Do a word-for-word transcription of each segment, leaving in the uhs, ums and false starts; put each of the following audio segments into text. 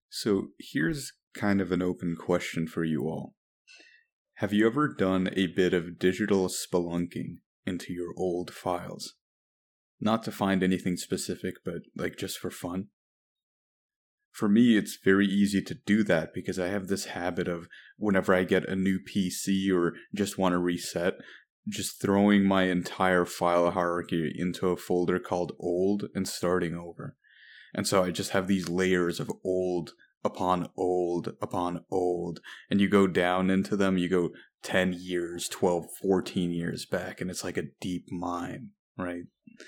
So here's kind of an open question for you all. Have you ever done a bit of digital spelunking into your old files? Not to find anything specific, but like just for fun? For me, it's very easy to do that because I have this habit of whenever I get a new P C or just want to reset, just throwing my entire file hierarchy into a folder called old and starting over. And so I just have these layers of old upon old upon old. And you go down into them, you go ten years, twelve, fourteen years back, and it's like a deep mine, right?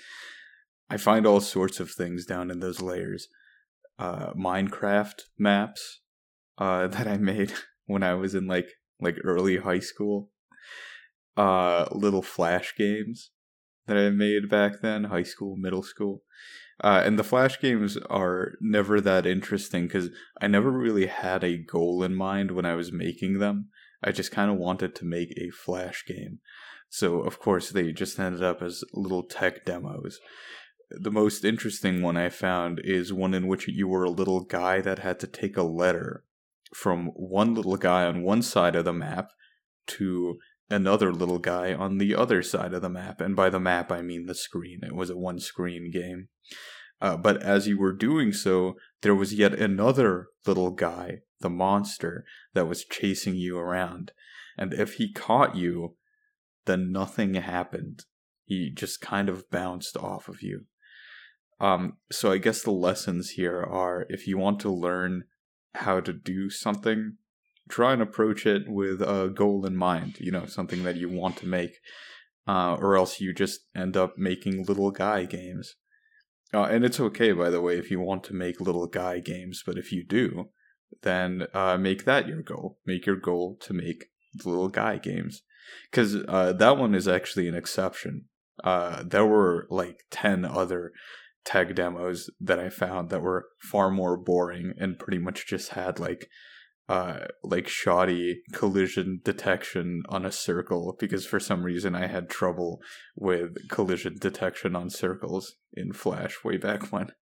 I find all sorts of things down in those layers. Uh, Minecraft maps uh, that I made when I was in like like early high school. Uh, little Flash games that I made back then, high school, middle school. Uh, and the Flash games are never that interesting because I never really had a goal in mind when I was making them. I just kind of wanted to make a Flash game. So, of course, they just ended up as little tech demos. The most interesting one I found is one in which you were a little guy that had to take a letter from one little guy on one side of the map to another little guy on the other side of the map. And by the map, I mean the screen. It was a one-screen game. Uh, but as you were doing so, there was yet another little guy, the monster, that was chasing you around. And if he caught you, then nothing happened. He just kind of bounced off of you. Um, so I guess the lessons here are, if you want to learn how to do something, try and approach it with a goal in mind, you know, something that you want to make, uh, or else you just end up making little guy games. Uh, and it's okay, by the way, if you want to make little guy games, but if you do, then uh, make that your goal. Make your goal to make little guy games. Because uh, that one is actually an exception. Uh, there were like ten other tech demos that I found that were far more boring and pretty much just had like uh like shoddy collision detection on a circle, because for some reason I had trouble with collision detection on circles in Flash way back when.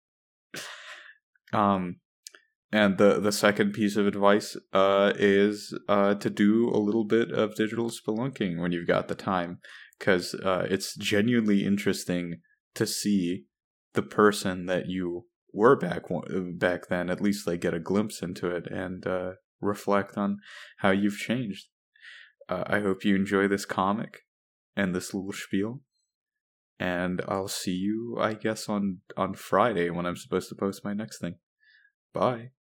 um and the the second piece of advice uh is uh to do a little bit of digital spelunking when you've got the time, because uh it's genuinely interesting to see the person that you were back back then, at least like get a glimpse into it and uh, reflect on how you've changed. Uh, I hope you enjoy this comic and this little spiel, and I'll see you, I guess, on, on Friday when I'm supposed to post my next thing. Bye.